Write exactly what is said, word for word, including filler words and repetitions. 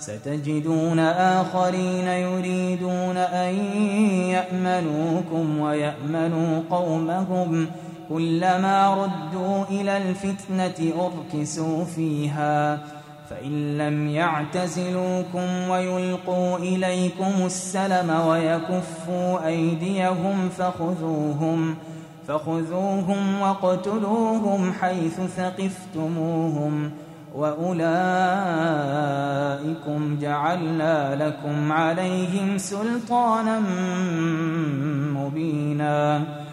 ستجدون آخرين يريدون أن يأمنوكم ويأمنوا قومهم كلما ردوا إلى الفتنة أركسوا فيها فإن لم يعتزلوكم ويلقوا إليكم السلم ويكفوا أيديهم فخذوهم فخذوهم واقتلوهم حيث ثقفتموهم وأولئكم جعلنا لكم عليهم سلطانا مبينا